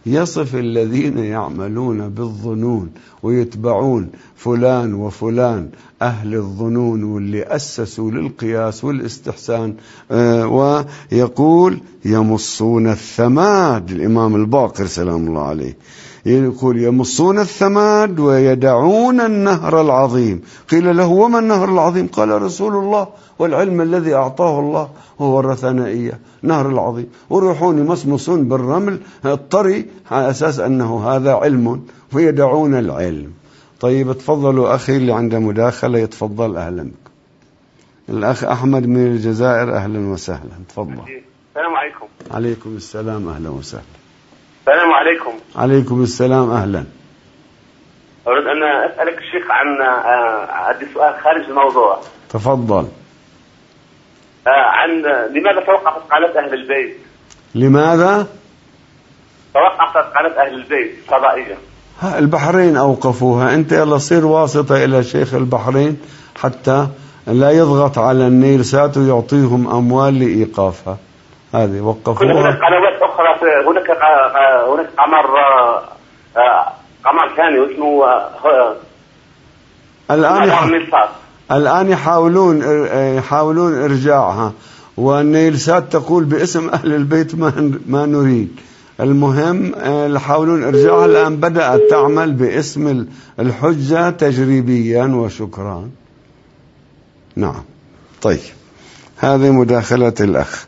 يصف الذين يعملون بالظنون ويتبعون فلان وفلان أهل الظنون واللي أسسوا للقياس والاستحسان، ويقول يمصون الثماد. الإمام الباقر سلام الله عليه يقول يمصون الثماد ويدعون النهر العظيم. قيل له وما النهر العظيم؟ قال رسول الله والعلم الذي أعطاه الله هو الرثنائية، نهر العظيم، ويروحون يمصمصون بالرمل الطري على أساس أنه هذا علم ويدعون العلم. طيب تفضلوا أخي اللي عنده مداخلة يتفضل. أهلا بكم. الأخ أحمد من الجزائر، أهلا وسهلا، تفضل. السلام عليكم. عليكم السلام، أهلا وسهلا. السلام عليكم. عليكم السلام، أهلا. أريد أن أسألك الشيخ عن عندي سؤال خارج الموضوع. تفضل. عن لماذا توقفت قناة أهل البيت؟ لماذا توقفت قناة أهل البيت فضائية؟ البحرين أوقفوها. أنت يلا صير واسطة إلى شيخ البحرين حتى لا يضغط على النيل سات ويعطيهم أموال لإيقافها. هذه وقفوها. هناك قنوات أخرى، هناك قمر ثاني اسمه الآن يحاولون إرجاعها، والنيل سات تقول باسم أهل البيت ما نريد. المهم يحاولون إرجاعها. الآن بدأت تعمل باسم الحجة تجريبيا وشكرا. نعم. طيب هذه مداخلة الأخ.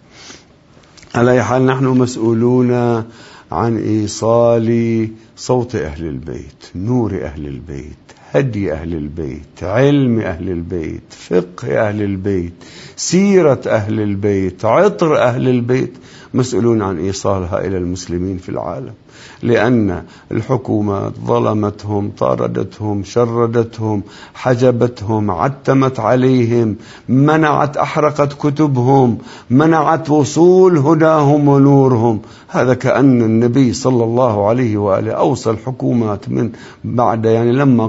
على أي حال نحن مسؤولون عن إيصال صوت أهل البيت، نور أهل البيت، هدي أهل البيت، علم أهل البيت، فقه أهل البيت، سيرة أهل البيت، عطر أهل البيت، مسؤولون عن إيصالها إلى المسلمين في العالم. لأن الحكومات ظلمتهم، طاردتهم، شردتهم، حجبتهم، عتمت عليهم، منعت، أحرقت كتبهم، منعت وصول هداهم ونورهم. هذا كأن النبي صلى الله عليه وآله أوصى الحكومات من بعد، يعني لما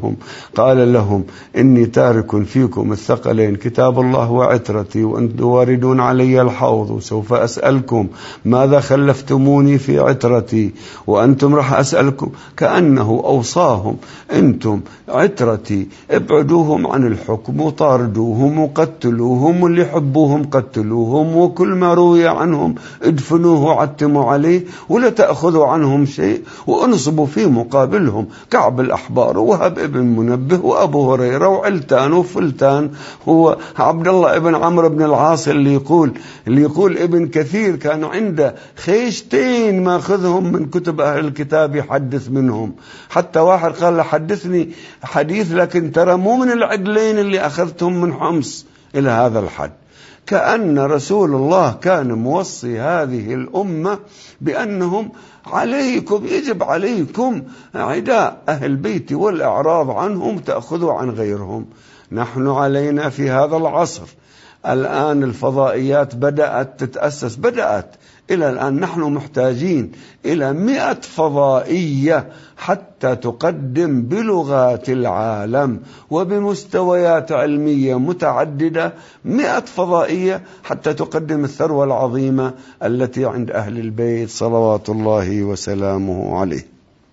قال لهم إني تارك فيكم الثقلين كتاب الله وعترتي وأنتم واردون علي الحوض وسوف أسألكم ماذا خلفتموني في عترتي وأنتم راح أسألكم. كأنه أوصاهم أنتم عترتي، ابعدوهم عن الحكم وطاردوهم وقتلوهم، واللي يحبوهم قتلوهم، وكل ما روي عنهم ادفنوه وعتموا عليه ولا تأخذوا عنهم شيء، وانصبوا في مقابلهم كعب الأحبار ووهب ابن منبه وأبو هريرة وعلتان وفلتان، هو عبد الله ابن عمرو بن العاص اللي يقول ابن كثير كانوا عنده خيشتين ماخذهم من كتب أهل الكتاب يحدث منهم. حتى واحد قال حدثني حديث لكن ترى مو من العدلين اللي أخذتهم من حمص، إلى هذا الحد. كأن رسول الله كان موصي هذه الأمة بأنهم عليكم، يجب عليكم عداء أهل البيت والإعراض عنهم، تأخذوا عن غيرهم. نحن علينا في هذا العصر الآن الفضائيات بدأت تتأسس، إلى الآن نحن محتاجين إلى 100 فضائية حتى تقدم بلغات العالم وبمستويات علمية متعددة، 100 فضائية حتى تقدم الثروة العظيمة التي عند أهل البيت صلوات الله وسلامه عليه.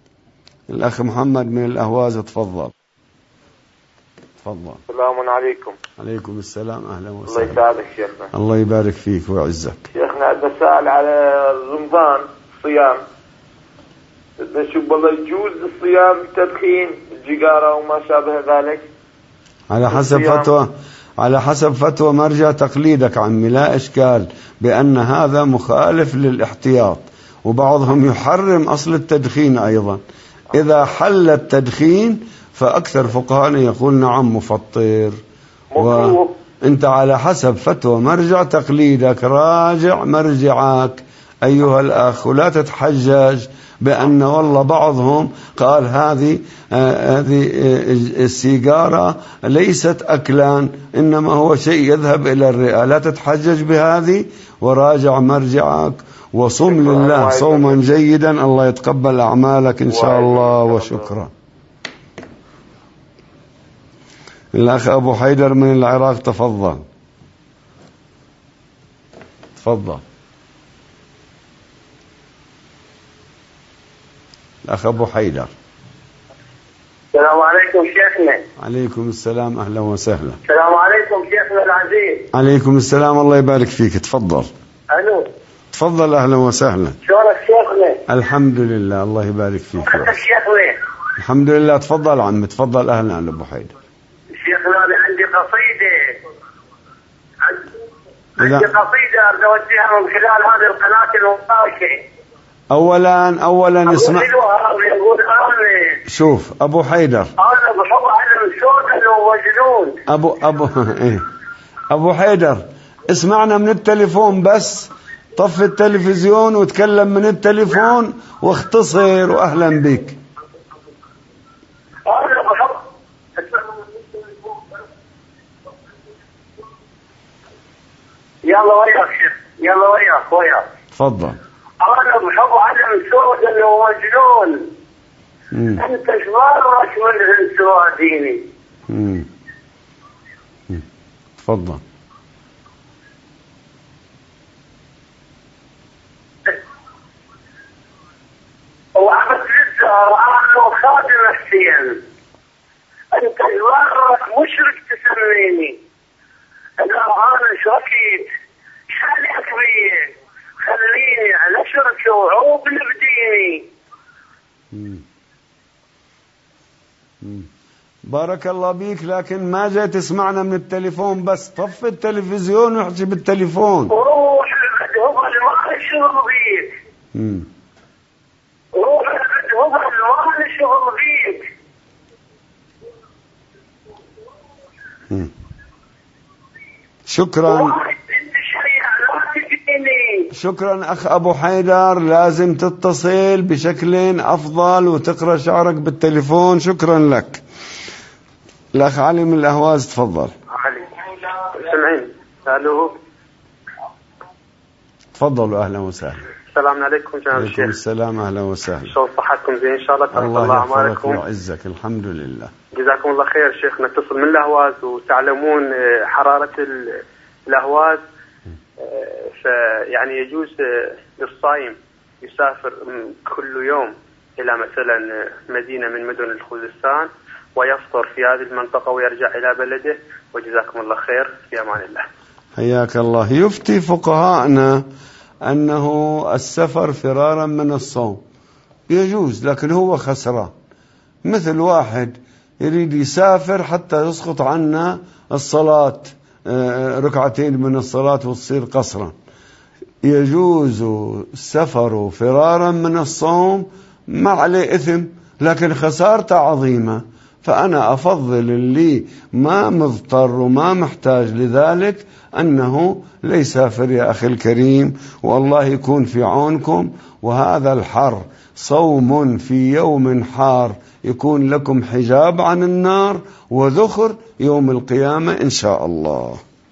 الأخ محمد من الأهواز، تفضل. السلام عليكم. عليكم السلام، أهلا وسهلا. الله يسعدك شيخنا. الله يبارك فيك ويعزك. شيخنا عندنا سؤال على رمضان الصيام. بدنا نشوف والله يجوز الصيام التدخين الجيجارة وما شابه ذلك على حسب فتوى مرجع تقليدك عمي، لا إشكال بأن هذا مخالف للاحتياط، وبعضهم يحرم أصل التدخين أيضا. إذا حل التدخين فأكثر فقهاء يقول نعم مفطر. وأنت على حسب فتوى مرجع تقليدك، راجع مرجعك أيها الأخ، ولا تتحجج بأن والله بعضهم قال هذه السيجارة ليست أكلان إنما هو شيء يذهب إلى الرئة. لا تتحجج بهذه، وراجع مرجعك وصم لله صوما جيدا، الله يتقبل أعمالك إن شاء الله. وشكرا. الأخ أبو حيدر من العراق، تفضل. الأخ أبو حيدر. السلام عليكم شيخنا. عليكم السلام، أهلا وسهلا. السلام عليكم شيخنا العزيز. عليكم السلام، الله يبارك فيك، تفضل. ألو. تفضل، أهلا وسهلا. شلونك شيخنا؟ الحمد لله، الله يبارك فيك. شيخنا. الحمد لله، تفضل عم، تفضل، أهلا أبو حيدر. شيخنا أنا عندي قصيدة أريد أوجهها من خلال هذه القناة المباشرة. أولا اسمع. شوف أبو حيدر، أنا بحب علم الصوت ومجنون. أبو حيدر، اسمعنا من التليفون بس، طفي التلفزيون وتكلم من التليفون واختصر، وأهلا بك. أنا بحب يلا وياك شيخ، يلا وياك. تفضل. أنا بحب علم الصوت ومجنون. أنت شبارك من الانسواديني. تفضل. وعبد الزهر أنا خادم السين. أنت شبارك مشرك تسميني. أنا شركيت شالك بيه، خليني على شركة وعوب لبديني. بارك الله بيك، لكن ما جاي تسمعنا من التليفون بس، طفي التلفزيون واحكي بالتليفون. روح هو اللي ما له شغل بيك. روح هو اللي ما له شغل بيك. شكرا أخ أبو حيدر، لازم تتصل بشكل أفضل وتقرأ شعرك بالتليفون. شكرا لك. الأخ علي من الأهواز، تفضل. علي سمعين. ألو. تفضلوا، أهلا وسهلا. السلام عليكم جناب الشيخ. عليكم السلام، أهلا وسهلا. شو صحتكم زين إن شاء الله؟ الله يحفظك ويعزك. الحمد لله. جزاكم الله خير شيخ. نتصل من الأهواز وتعلمون حرارة الأهواز، فيعني يجوز للصائم يسافر كل يوم إلى مثلا مدينة من مدن الخزستان ويفطر في هذه المنطقة ويرجع إلى بلده. وجزاكم الله خير، في أمان الله. حياك الله. يفتي فقهاءنا أنه السفر فرارا من الصوم يجوز، لكن هو خسران. مثل واحد يريد يسافر حتى يسقط عنا الصلاة، ركعتين من الصلاة وتصير قصرا. يجوز السفر فرارا من الصوم، ما عليه إثم، لكن خسارته عظيمة. فأنا أفضل اللي ما مضطر وما محتاج لذلك أنه لا يسافر يا أخي الكريم، والله يكون في عونكم. وهذا الحر صوم في يوم حار يكون لكم حجاب عن النار وذخر يوم القيامة إن شاء الله.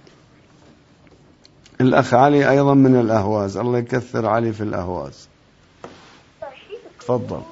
الأخ علي أيضا من الأهواز، الله يكثر علي في الأهواز. تفضل.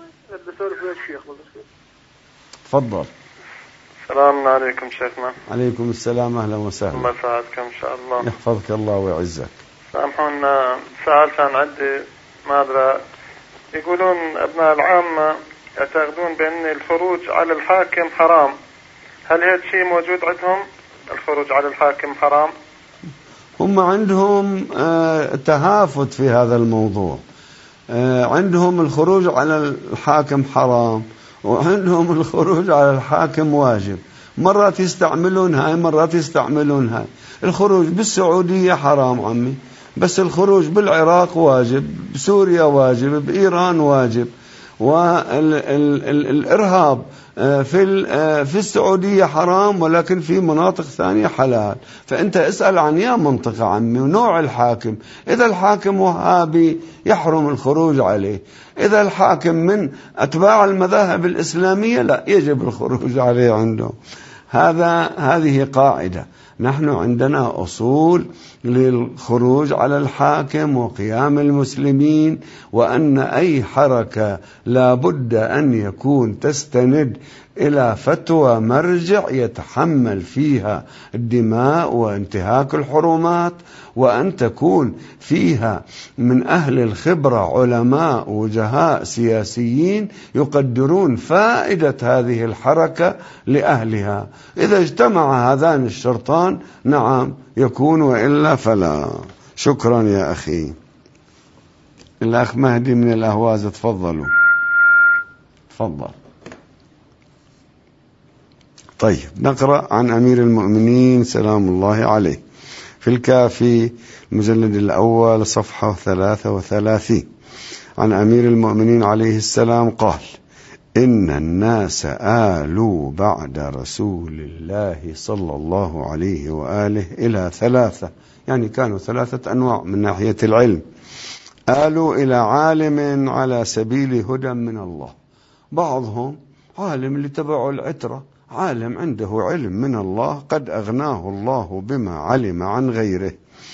تفضل. السلام عليكم شيخنا. عليكم السلام، أهلا وسهلا. الله يسعدكم إن شاء الله. يحفظك الله ويعزك. سامحونا، سؤال كان عندي، ما أدري، يقولون أبناء العامة يعتقدون بأن الخروج على الحاكم حرام. هل هذا الشيء موجود عندهم؟ الخروج على الحاكم حرام؟ هم عندهم تهافت في هذا الموضوع. عندهم الخروج على الحاكم حرام، وعندهم الخروج على الحاكم واجب. مرات يستعملون هاي، مرات يستعملون هاي. الخروج بالسعودية حرام عمي، بس الخروج بالعراق واجب، بسوريا واجب، بإيران واجب. والإرهاب في السعودية حرام، ولكن في مناطق ثانية حلال. فأنت اسأل عن يا منطقة عمي ونوع الحاكم. إذا الحاكم وهابي يحرم الخروج عليه، إذا الحاكم من أتباع المذاهب الإسلامية لا، يجب الخروج عليه عندهم. هذه قاعدة. نحن عندنا أصول للخروج على الحاكم وقيام المسلمين، وأن أي حركة لا بد أن يكون تستند إلى فتوى مرجع يتحمل فيها الدماء وانتهاك الحرمات، وأن تكون فيها من أهل الخبرة علماء وجهاء سياسيين يقدرون فائدة هذه الحركة لأهلها. إذا اجتمع هذان الشرطان نعم يكون، وإلا فلا. شكرا يا أخي. الأخ مهدي من الأهواز، تفضلوا. تفضل. طيب، نقرأ عن أمير المؤمنين سلام الله عليه في الكافي المجلد الأول صفحة 33. عن أمير المؤمنين عليه السلام قال: إن الناس آلوا بعد رسول الله صلى الله عليه وآله إلى 3، يعني كانوا 3 أنواع من ناحية العلم. آلوا إلى عالم على سبيل هدى من الله، بعضهم عالم اللي تبعوا العترة، عالم عنده علم من الله قد أغناه الله بما علم عن غيره،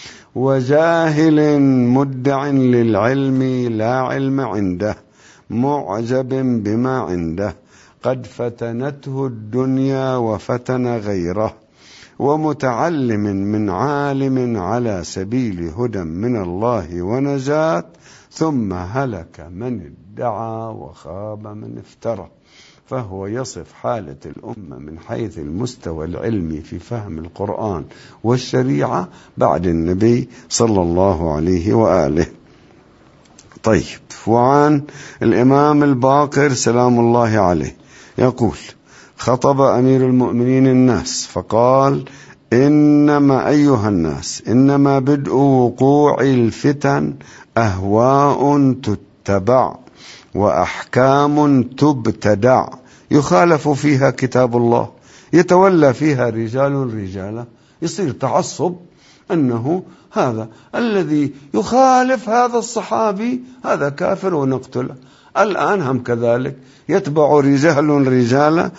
وجاهل مدع للعلم لا علم عنده، معجب بما عنده، قد فتنته الدنيا وفتن غيره، ومتعلم من عالم على سبيل هدى من الله ونجاة، ثم هلك من ادعى وخاب من افترى. فهو يصف حالة الأمة من حيث المستوى العلمي في فهم القرآن والشريعة بعد النبي صلى الله عليه وآله. طيب، وعن الإمام الباقر سلام الله عليه يقول: خطب أمير المؤمنين الناس فقال: إنما أيها الناس، إنما بدء وقوع الفتن أهواء تتبع وأحكام تبتدع، يخالف فيها كتاب الله، يتولى فيها رجال رجالا، يصير تعصب أنه هذا الذي يخالف هذا الصحابي هذا كافر ونقتله. الآن هم كذلك يتبع رجال رجالا،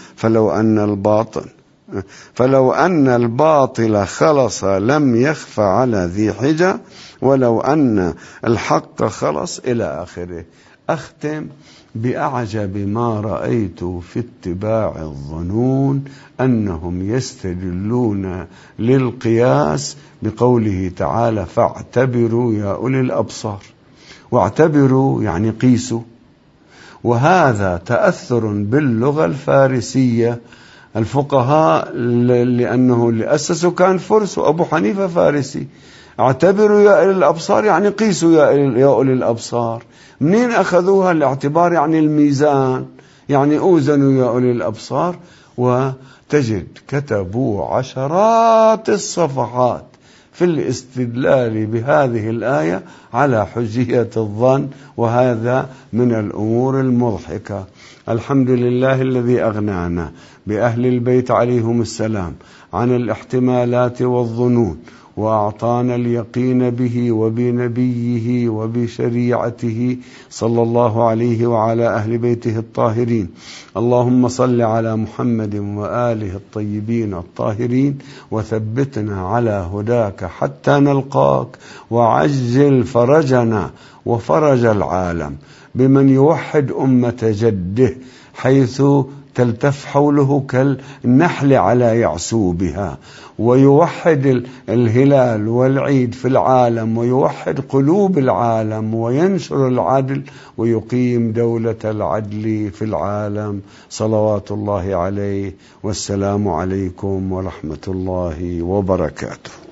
فلو أن الباطل خلص لم يخف على ذي حجة، ولو أن الحق خلص، إلى آخره. أختم بأعجب ما رأيت في اتباع الظنون أنهم يستدلون للقياس بقوله تعالى: فاعتبروا يا أولي الأبصار. واعتبروا يعني قيسوا، وهذا تأثر باللغة الفارسية. الفقهاء لأنه اللي أسسوا كان فرس، وأبو حنيفة فارسي. اعتبروا يا أولي الأبصار يعني قيسوا يا أولي الأبصار. منين أخذوها؟ الاعتبار يعني الميزان، يعني أوزنوا يا أولي الأبصار. وتجد كتبوا عشرات الصفحات في الاستدلال بهذه الآية على حجية الظن، وهذا من الأمور المضحكة. الحمد لله الذي أغنانا بأهل البيت عليهم السلام عن الاحتمالات والظنون، وأعطانا اليقين به وبنبيه وبشريعته صلى الله عليه وعلى أهل بيته الطاهرين. اللهم صل على محمد وآله الطيبين الطاهرين، وثبتنا على هداك حتى نلقاك، وعجل فرجنا وفرج العالم بمن يوحد أمة جده، حيث تلتف حوله كالنحل على يعسوبها، ويوحد الهلال والعيد في العالم، ويوحد قلوب العالم، وينشر العدل، ويقيم دولة العدل في العالم، صلوات الله عليه. والسلام عليكم ورحمة الله وبركاته.